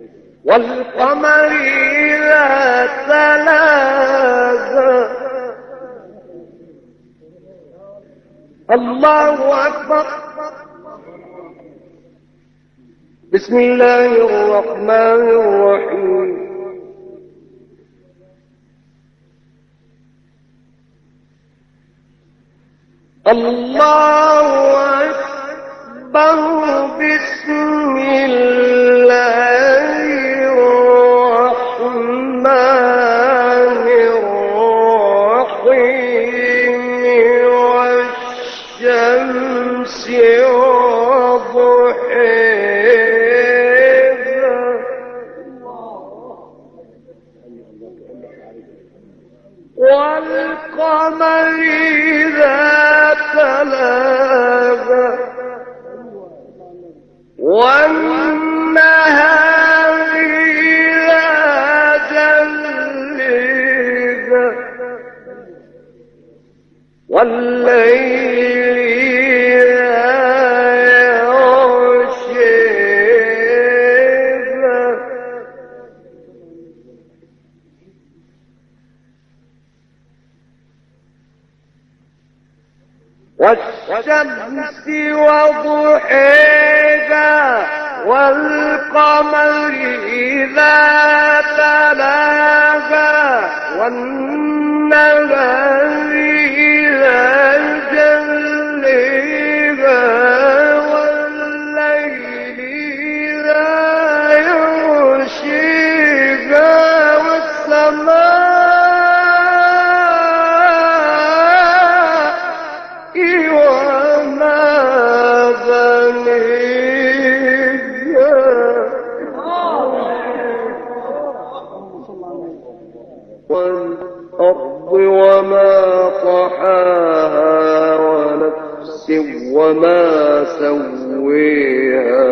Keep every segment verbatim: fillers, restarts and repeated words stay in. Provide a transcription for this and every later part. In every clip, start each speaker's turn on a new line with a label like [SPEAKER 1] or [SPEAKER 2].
[SPEAKER 1] والقمر إذا تلاها الله أكبر. بسم الله الرحمن الرحيم. الله أكبر. بسم الله الرحمن الرحيم. والشمس وضحيها والقمر إذا تلاها والنهار إذا جليها والليل إذا يغشيها والشمس وضحيها والقمر إذا تلاها والنهار إذا جليها والليل إذا يغشيها والسماء وما بنيها والأرض وما طحاها ونفس وما سويها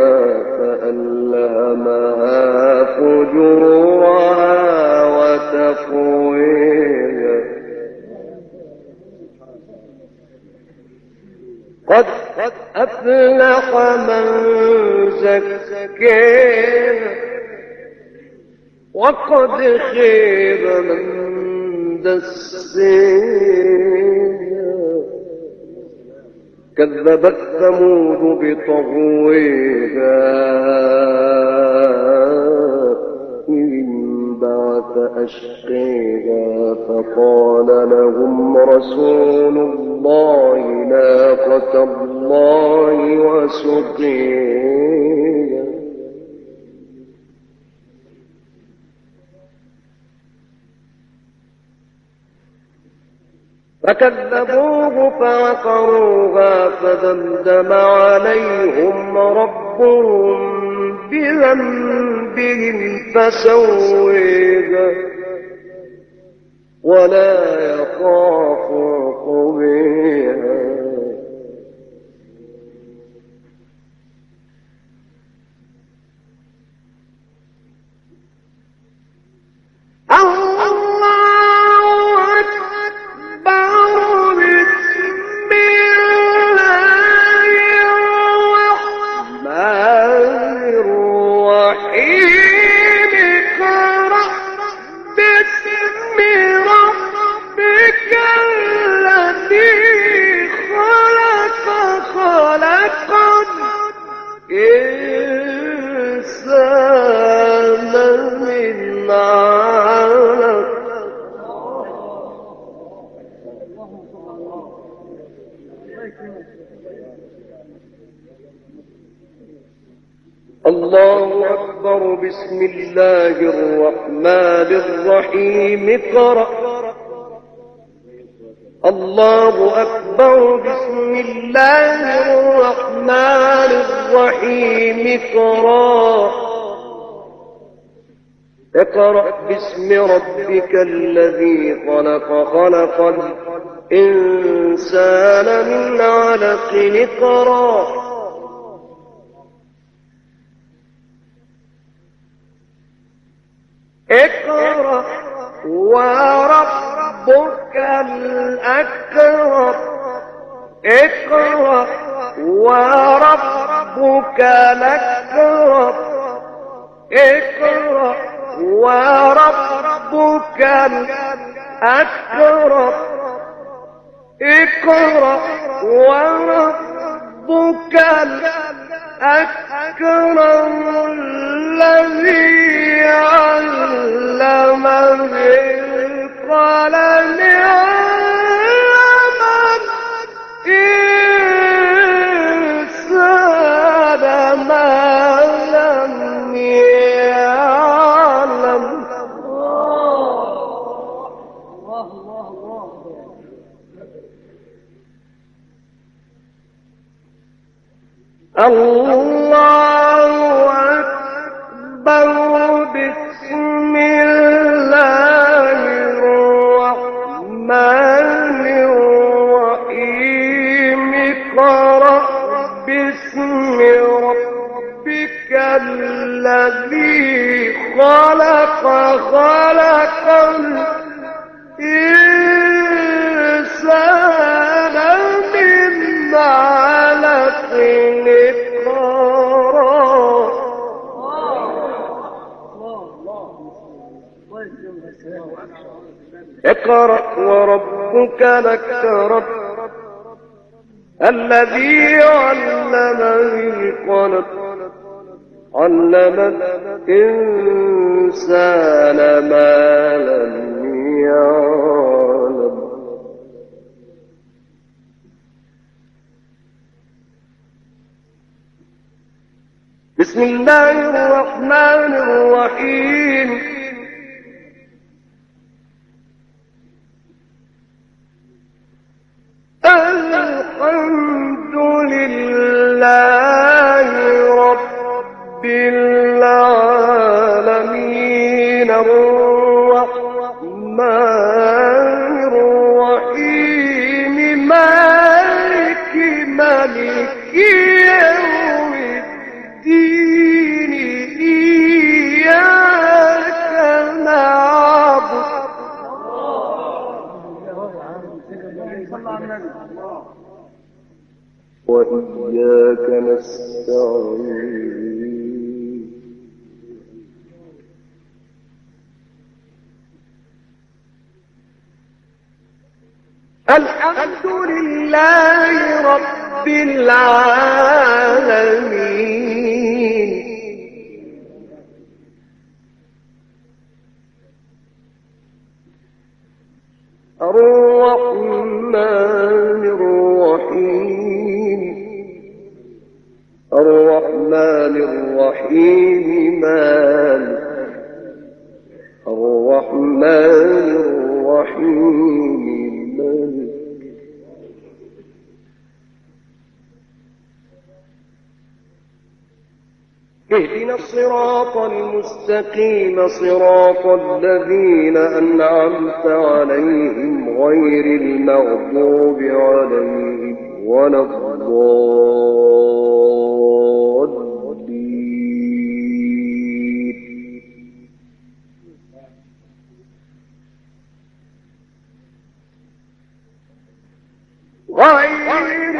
[SPEAKER 1] فألهمها فجورها وتقويها قد أفلح من زكاها وقد خيب من دساها كذبت ثمود بطغويها إذ انبعث أشقيها فقال لهم رسول الله ناقة الله وسقيها فكذبوه فعقروها فدمدم عليهم ربهم بذنبهم فسويها ولا يخاف عقبيها الله أكبر. بسم الله الرحمن الرحيم. اقرأ. الله أكبر. بسم الله الرحمن الرحيم. اقرأ. اقرأ باسم ربك الذي خلق خلق الإنسان من علق. اقرأ. اقرأ وربك الأكرم. اقرأ وربك الأكرم. اقرأ وربك الأكرم اقرأ وربك الأكرم الذي علم بالقلم علم الإنسان ما لم يعلم. الله أكبر. بسم الله الرحمن الرحيم اقرأ باسم ربك الذي خلق خلق الإنسان من علق اقرأ وربك الأكرم الذي علم بالقلم علم الإنسان ما لم يعلم. بسم الله الرحمن الرحيم الحمد لله رب العالمين الرحمن الرحيم مالك مالك يوم الدين إياك نعبد وإياك نستعين الحمد لله رب العالمين الرحمن الرحيم الرحمن الرحيم مالك الرحمن الرحيم مالك اهدنا الصراط المستقيم صراط الذين أنعمت عليهم غير المغضوب عليهم ولا الضالين. غير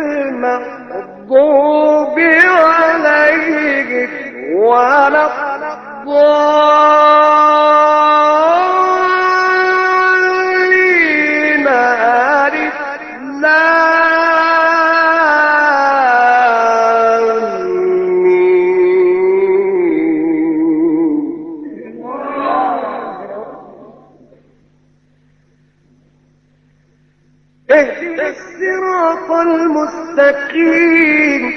[SPEAKER 1] المغضوب عليهم ولا الضالين. ألف لام ميم. اهدنا الصراط المستقيم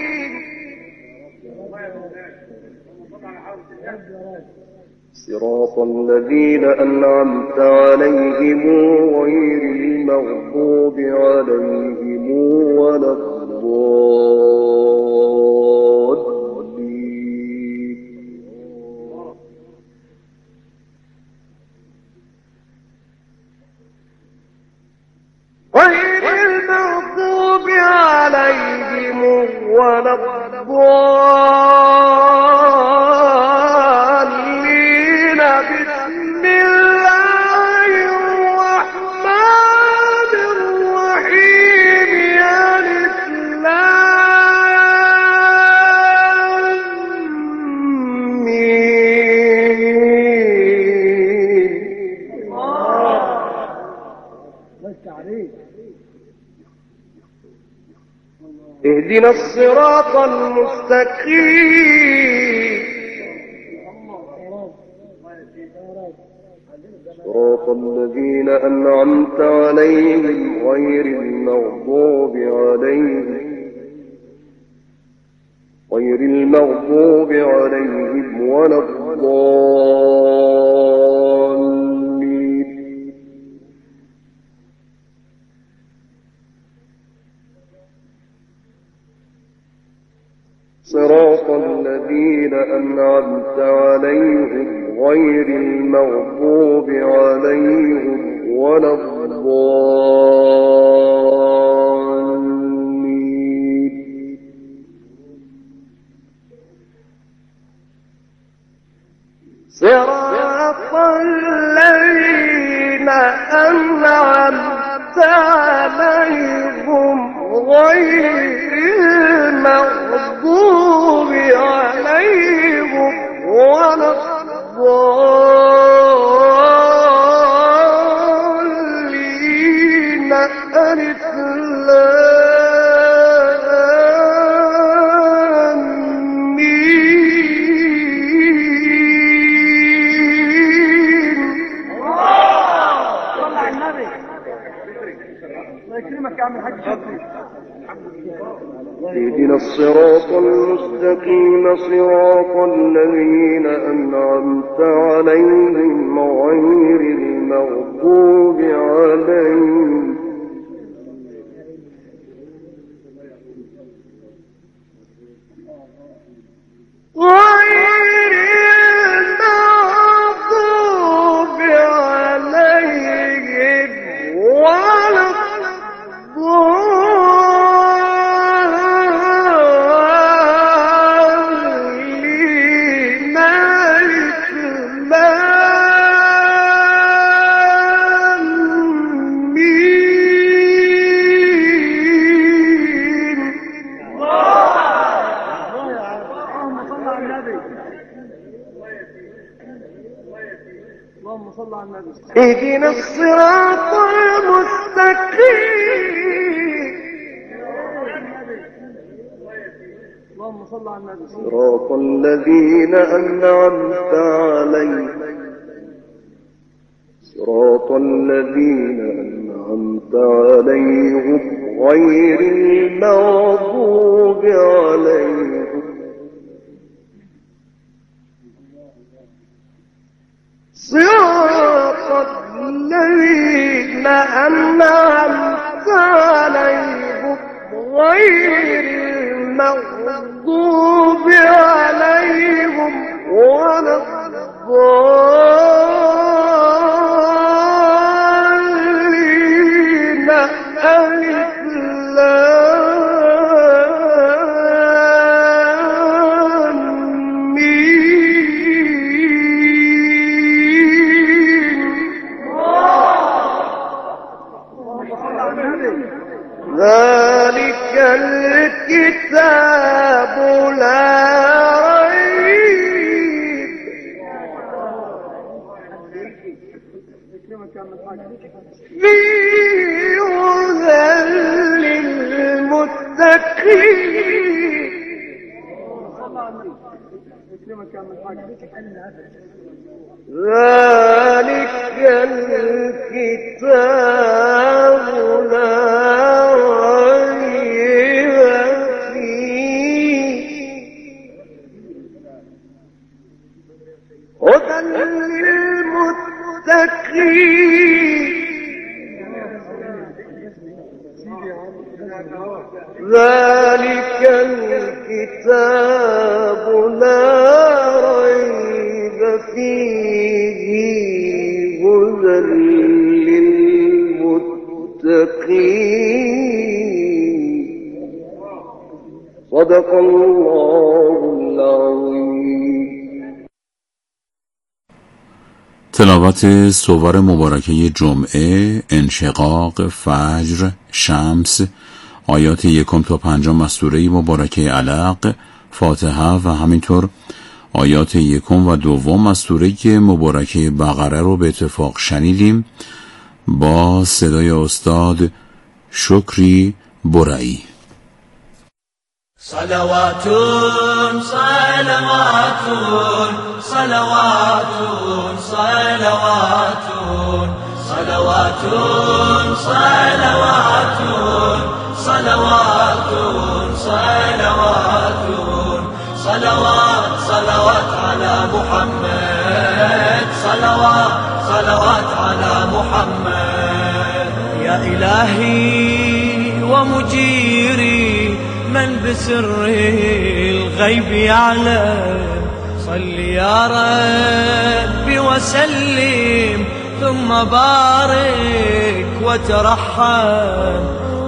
[SPEAKER 1] صراط الذين أنعمت عليهم غير المغضوب عليهم ولا الضالين. غير المغضوب عليهم ولا الضالين. بسم الله الرحمن الرحيم. ألف لام اهدنا الصراط المستقيم صراط الذين أنعمت عليهم غير المغضوب عليهم غير المغضوب عليهم ولا الضالين صراط الذين أنعمت عليهم غير المغضوب عليهم ولا الضالين صراط الذين أنعمت عليهم غير المغضوب عليهم ولا الضالين ألف لام ميم. صل على النبي. الله يكرمك يا عم الحاج شكري. اهدنا الصراط المستقيم صراط الذين أنعمت عليهم غير المغضوب عليهم غير المغضوب عليهم ولا اهدنا الصراط المستقيم اللهم صل على النبي صراط الذين أنعمت عليهم صراط الذين أنعمت عليهم غير المغضوب عليهم صراط الذين أنعمت عليهم غير المغضوب عليهم ولا الضالين ألف لام ميم. ذلك الكتاب لا ريب فيه هدى للمتقين. ذلك الكتاب لا ريب فيه هدى للمتقين. ذلك الكتاب لا ريب فيه هدى للمتقين. صدق الله العظيم.
[SPEAKER 2] تلاوت سور مبارکه جمعه، انشقاق، فجر، شمس، آیات یکم تا پنجم از سوره مبارکه علق، فاتحه و همینطور آیات یکم و دوم از سوره مبارکه بقره رو به اتفاق شنیدیم با صدای استاد شکری برئی.
[SPEAKER 3] صلوات صلوات صلوات صلوات صلوات صلوات صلوات صلوات صلوات صلوات على محمد صلوات صلوات على محمد. يا إلهي ومجيري من بسر الغيب يعلم، صل يا ربي وسلم ثم بارك وترحم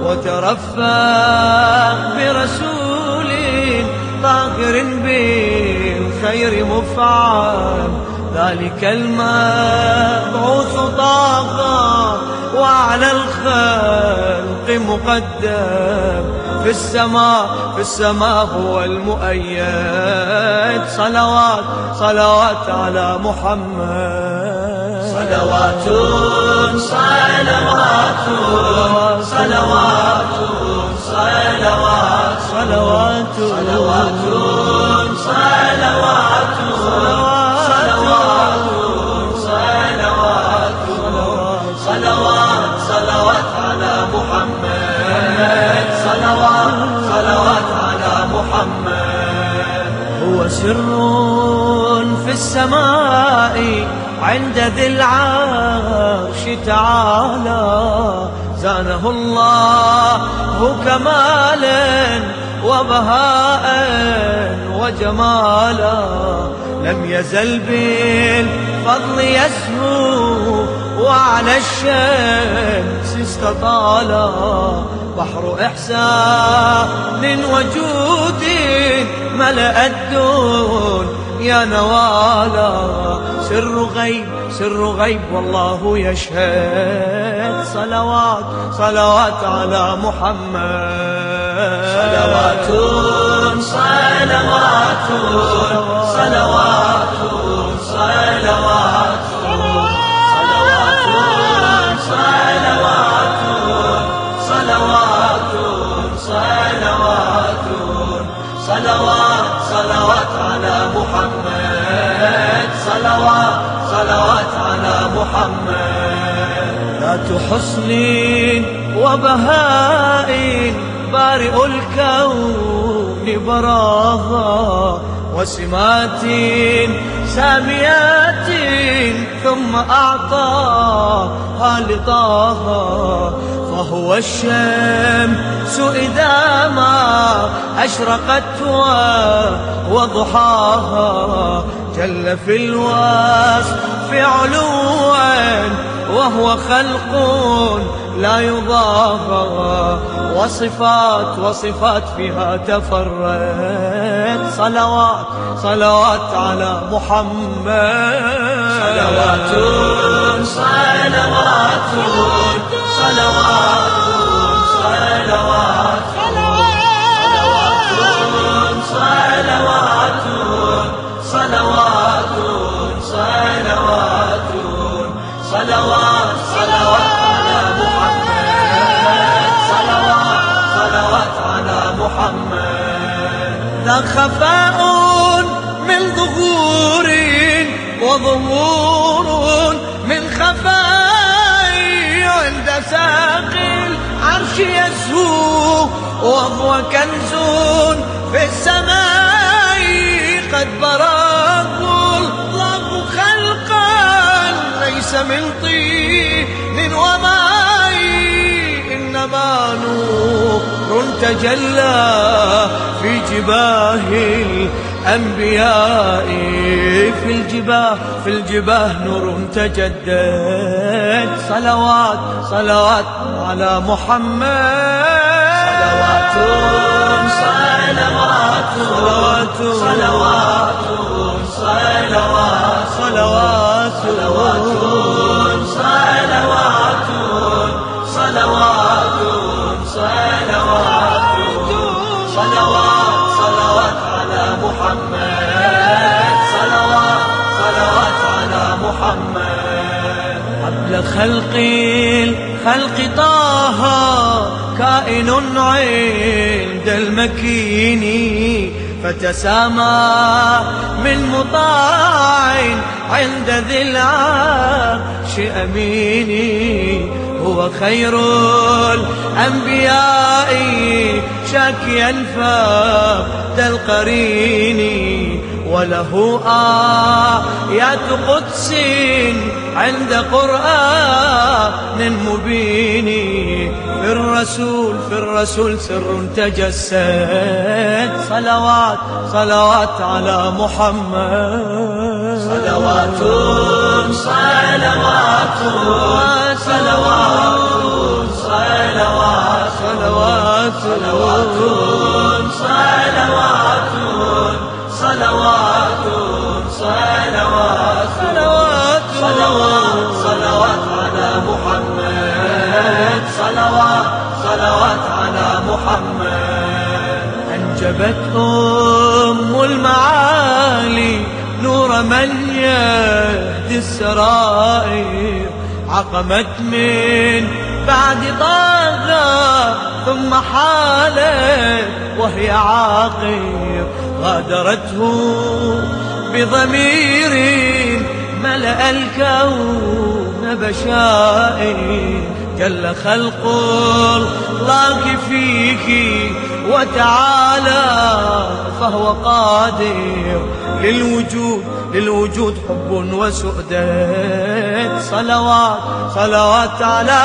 [SPEAKER 3] وترفق برسول طاهر بالخير مفعم، ذلك المبعوث طه وعلى الخلق مقدم، في السماء في السماء هو المؤيد. صلوات صلوات على محمد. صلوات صلوات صلوات صلوات صلوات صلوات صلوات صلوات صلوات على محمد. صلوات صلوات على محمد. هو سر في السماء عند ذي العرش تعالى، زانه الله كمالا وبهاء وجمالا، لم يزل بالفضل يسهو وعلى الشمس استطالا، بحر إحسان وجود ملأ الدنيا نوالا، سر غيب سر غيب والله يشهد. صلوات صلوات على محمد. صلوات صلوات صلوات صلوات صلوات صلوات على محمد. صلوات صلوات على محمد. ذات حسن وبهاء بارئ الكون براها، وسمات ساميات ثم أعطاها لطاها، فهو الشمس إذا ما أشرقت وضحاها، جل في الوصف علوا وهو خلق لا يضاهى، وصفات وصفات فيها تفرد. صلوات صلوات على محمد. صلوات صلوات صلوات صلوات صلوات صلوات صلوات صلوات صلوات على محمد. صلوات صلوات على محمد. ذا خفاء من ظهور وظهور من خفاء، عند ساق العرش يسهو وهو كنز في السماء، قد براه الله خلقا ليس من طين وماء، إنما نور تجلى في جباه الأنبياء، في الجباه في الجباه نور تجدد. صلوات صلوات على محمد. صلوات صلوات صلوات صلوات صلوات صلوات صلوات صلوات صلوات صلوات على محمد. صلوات صلوات على محمد. قبل خلق الخلق طه كائن خائن عند المكين فتسامى من مطاع عند ذي العرش أمين هو خير الأنبياء شاكيا فقد القرين وله آيات قدس عند قرآن مبين في الرسول في الرسول سر تجسد صلوات صلوات على محمد صلوات صلوات صلوات صلوات صلوات صلوات صلوات صلوات صلوات صلوات صلوات صلوات على محمد صلوات صلوات على محمد أنجبت أم المعالي نور من يهدي السرائر عقمت من بعد طاغى ثم حالت وهي عاقر غادرته بضمير ملأ الكون بشائر جل خلق الله فيك وتعالى فهو قادر للوجود للوجود حب وسؤدد صلوات صلوات على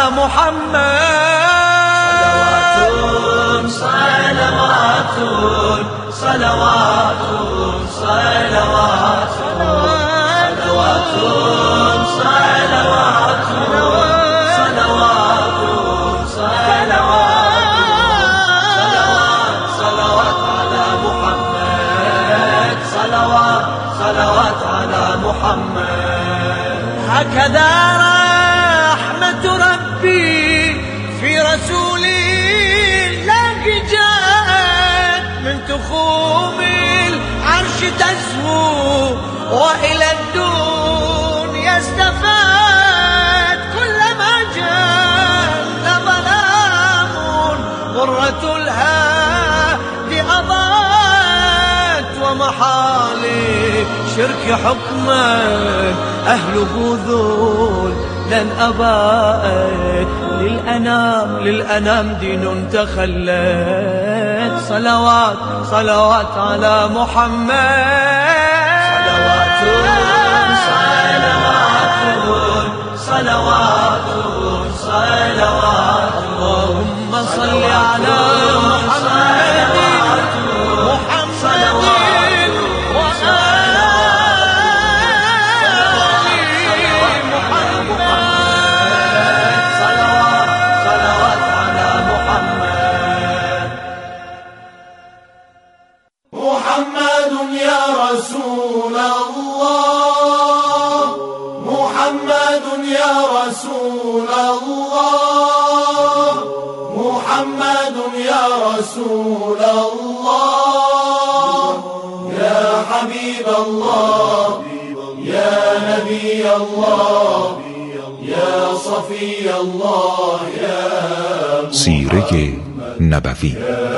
[SPEAKER 3] محمد صلوات صلوات صلوات صلوات صلوات صلوات صلوات صلوات صلوات على محمد صلوات صلوات على محمد هكذا رحمة ربي في رسوله الله جاءت من تخوم العرش تزهو وإلى الدنيا استفاد كلما جل ظلام غرة الهادي أضاءت ومحالي شرك حكما أهله ذول لن أباءت للأنام للأنام دين تخلت صلوات صلوات على محمد صلوات صلوات صلوات صلوات اللهم صل على محمد محمد
[SPEAKER 4] محمد يا رسول الله محمد يا رسول الله محمد يا رسول الله يا حبيب الله يا نبي الله يا صفي الله يا
[SPEAKER 5] سیره نبوی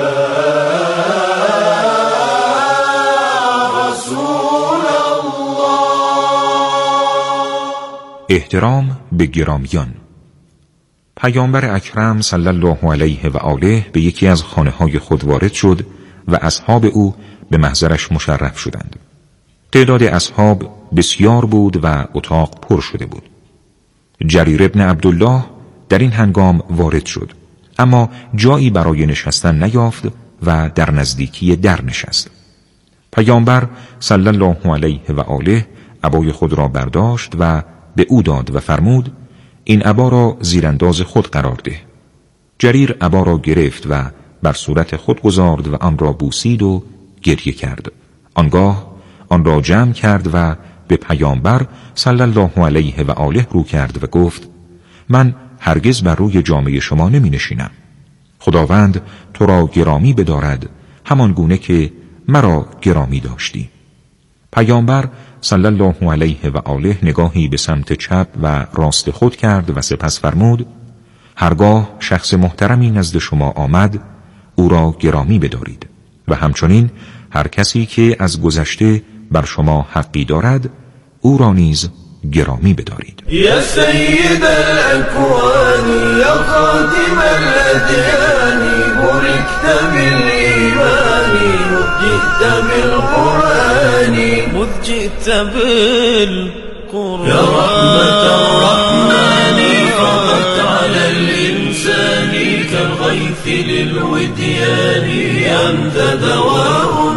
[SPEAKER 5] احترام به گرامیان. پیامبر اکرم صلی الله علیه و آله به یکی از خانه های خود وارد شد و اصحاب او به محضرش مشرف شدند. تعداد اصحاب بسیار بود و اتاق پر شده بود. جریر ابن عبدالله در این هنگام وارد شد، اما جایی برای نشستن نیافت و در نزدیکی در نشست. پیامبر صلی الله علیه و آله عبای خود را برداشت و به او داد و فرمود این عبا را زیرانداز خود قرار ده. جریر عبا را گرفت و بر صورت خود گذارد و آن را بوسید و گریه کرد. آنگاه آن را جمع کرد و به پیامبر صلی الله علیه و آله رو کرد و گفت من هرگز بر روی جامه شما نمی نشینم. خداوند تو را گرامی بدارد همان گونه که مرا گرامی داشتی. پیامبر صلی الله علیه و آله نگاهی به سمت چپ و راست خود کرد و سپس فرمود هرگاه شخص محترمی نزد شما آمد او را گرامی بدارید و همچنین هر کسی که از گذشته بر شما حقی دارد او را نیز گرامی بدارید.
[SPEAKER 4] یا سید الاکوان یا خاتم الادیان بارکت بالایمان مجئت بالقرآن
[SPEAKER 3] مجئت بالقرآن
[SPEAKER 4] یا رحمت الرحمن فضت على الانسان كالغيث للوديان انت دواء.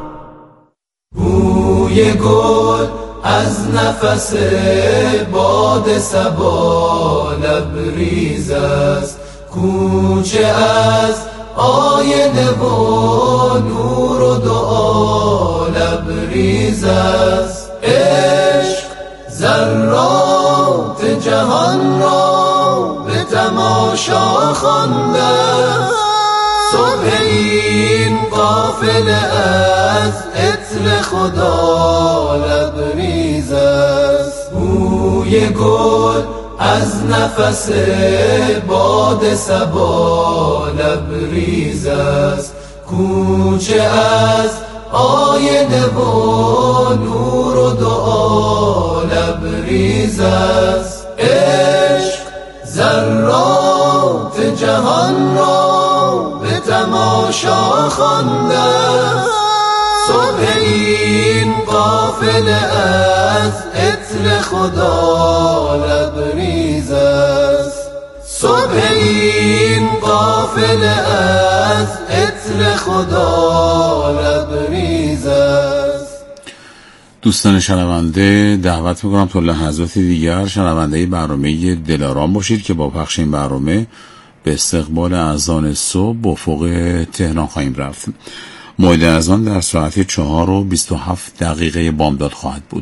[SPEAKER 4] بوی گل از نفس باد صبا لبریز است، کوچه از آینه و نور و دعا لبریز است. عشق ذرات جهان را به تماشا خوانده، صبح این قافله از عطر خدا لبریز است. بوی گل از نفس باد صبا لبریز است، کوچه از آینه و نور و دعا لبریز است. عشق ذرات جهان را به تماشا خوانده، صبح این قافله از عطر خدا لبریز است. صبح این قافله از عطر خدا لبریز است.
[SPEAKER 2] دوستان شنونده دعوت میکنم تا لحظات دیگر شنونده برنامه دلارام باشید که با پخش این برنامه به استقبال اذان صبح به افق تهران خواهیم رفت. موعد اذان در ساعت چهار و بیست و هفت دقیقه بامداد خواهد بود.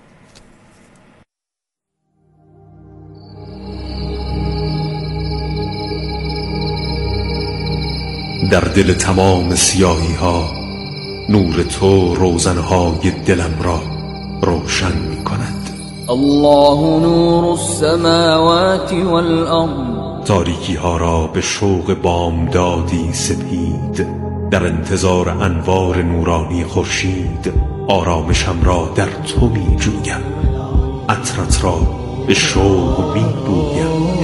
[SPEAKER 6] در دل تمام سیاهی ها نور تو روزنهای دلم را روشن می کند.
[SPEAKER 7] الله نور السماوات والارض.
[SPEAKER 6] تاریکی ها را به شوق بامدادی سپید، در انتظار انوار نورانی خورشید آرامشم را در تو می جویم، عطرت را به شوق می بویم.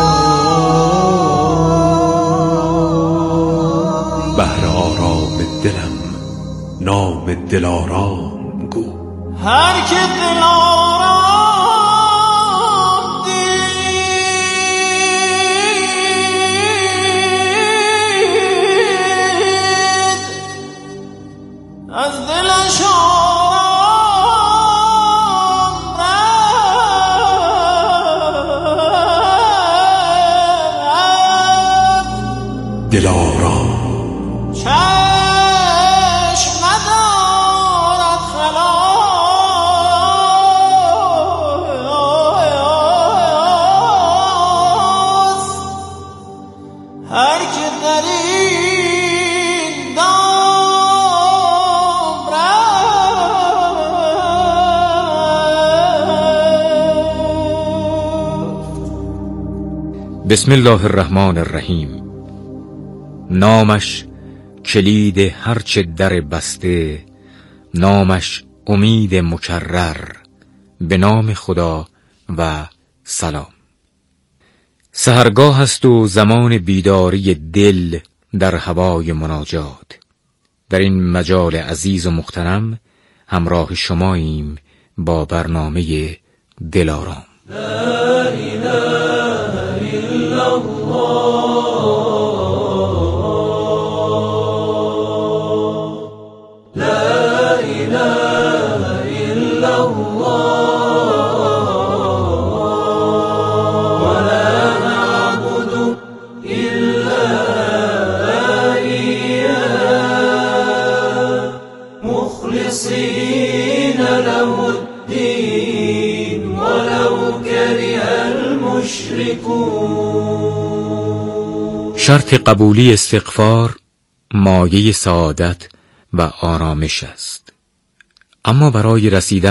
[SPEAKER 6] بهر آرام دلم نام دلارام گو.
[SPEAKER 3] هر که دلارام از دلش آرام رفت.
[SPEAKER 6] دلارام
[SPEAKER 3] چشم ندارد خلاص، هر که در این دام رفت.
[SPEAKER 5] بسم الله الرحمن الرحیم. نامش کلید هرچه در بسته، نامش امید مکرر، به نام خدا و سلام. سحرگاه است و زمان بیداری دل در هوای مناجات. در این مجال عزیز و محترم همراه شماییم با برنامه دلارام.
[SPEAKER 3] لا اله الا الله
[SPEAKER 5] شرط قبولی استغفار مایه سعادت و آرامش است، اما برای رسیدن